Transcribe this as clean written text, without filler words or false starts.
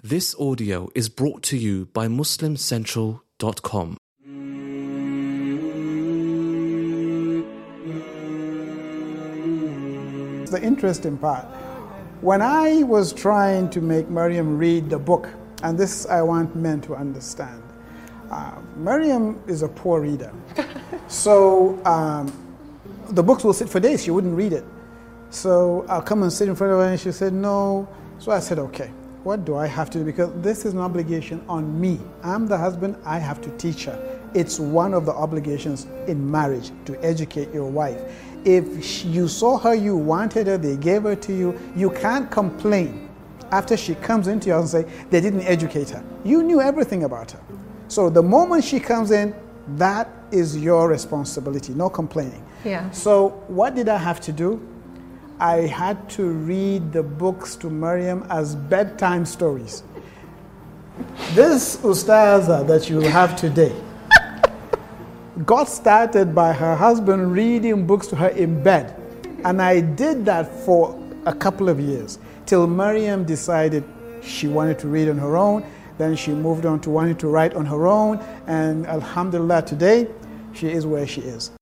This audio is brought to you by MuslimCentral.com. The interesting part, when I was trying to make Maryam read the book, and this I want men to understand, Maryam is a poor reader. So the books will sit for days, she wouldn't read it. So I'll come and sit in front of her and she said no. So I said, okay, what do I have to do? Because this is an obligation on me. I'm the husband, I have to teach her. It's one of the obligations in marriage to educate your wife. If you saw her, you wanted her, they gave her to you, you can't complain after she comes into your house and say they didn't educate her. You knew everything about her. So the moment she comes in, that is your responsibility, no complaining. Yeah. So what did I have to do? I had to read the books to Maryam as bedtime stories. This ustaza that you have today got started by her husband reading books to her in bed. And I did that for a couple of years till Maryam decided she wanted to read on her own. Then she moved on to wanting to write on her own. And alhamdulillah, today she is where she is.